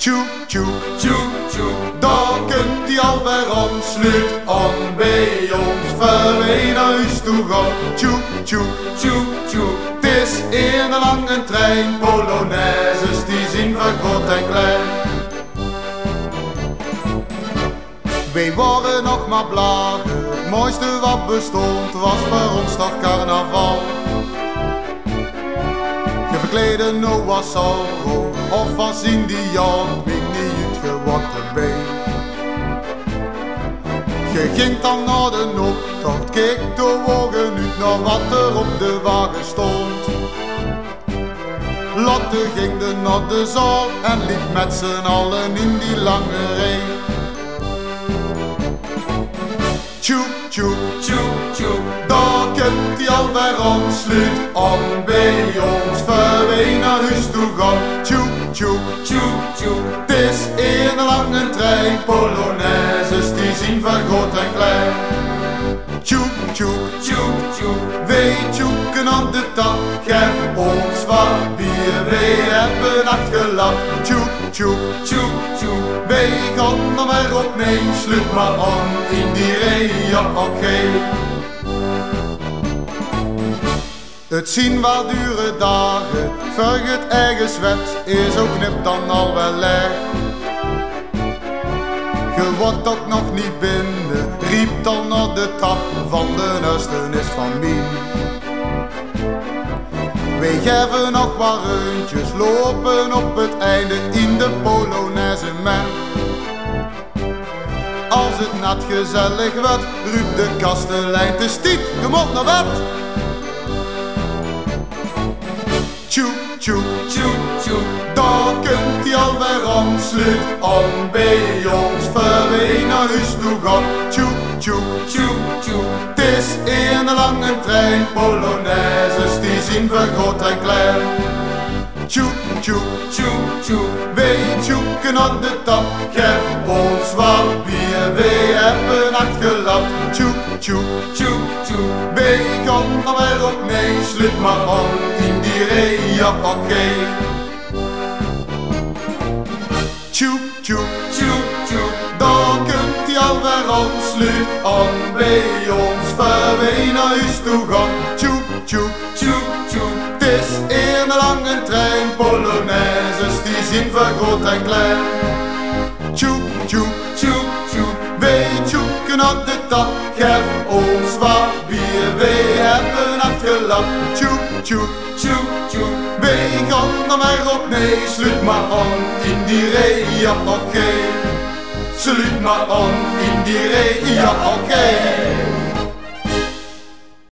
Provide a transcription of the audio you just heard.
Tjoe, tjoe, Tjoe, tjoe, daar kunt ie alweer aan. Sluit aan bij ons, voor wij naar huis toe gaan. Tjoe, tjoe, tjoe, tjoe. het is een lange trein. Polonaises die zien van groot en klein. Wij waren nog maar blagen, het mooiste wat bestond was voor ons toch carnaval. Je verkleedde Noah Sorrow of als Indiaan, weet niet gewoon erbij. Je ging dan naar de optocht, keek de wagen uit naar wat er op de wagen stond. Lotte ging naar de zaal en liep met z'n allen in die lange rij. Tjoe, tjoe, Tjoe, tjoe, daar kunt ie alweer aan. Sluit aan bij ons, voor wij naar huis toe gaan. Tjoe, tjoe, tjoe, tjoe. het is een lange trein. Polonaises die zien van groot en klein. Tjoe, tjoe, Tjoe, tjoe, wij tjoeken aan de tap. Geef ons wat bier, wij hebben afgelapt. Tjoe, tjoe, tjoe, tjoe. wij gaan er weer op mee. Sluit maar aan in die rij, ja oké. Het zien wat dure dagen, voor het eigen zwet is ook knip dan al wel leeg. Je wordt ook nog niet binnen, riep dan naar de tap van de nuisternis van Mien. Wij geven nog wat reuntjes, lopen op het einde in de Polonaise man. Als het net gezellig werd, riep de kastelein te stiet, je moet naar bed. Tjoe, tjoe, Tjoe, tjoe, daar kunt ie alweer aan. Sluit aan bij ons, voor wij naar huis toe gaan. Tjoe, tjoe, tjoe, tjoe. het is een lange trein. Polonaises die zien van groot en klein. Tjoe, tjoe, Tjoe, tjoe, wij tjoeken aan de tap. Geef ons wat bier, wij hebben afgelapt. Tjoe, tjoe, tjoe, tjoe. wij gaan er weer op mee. Sluit maar aan in die rij, ja oké. Tjoe, tjoe, Tjoe, tjoe, daar kunt ie alweer aan. Sluit aan bij ons, voor wij naar huis toe gaan. Tjoe, tjoe, tjoe, tjoe. het is een lange trein. Polonaises die zien van groot en klein. Tjoe, tjoe, Tjoe, tjoe, wij tjoeken aan de tap. Geef ons wat bier, wij hebben afgelapt. Tjoe, tjoe, tjoe, tjoe. wij gaan er weer op nee. Sluit maar aan in die rij, ja oké. Sluit maar aan in die rij, ja oké.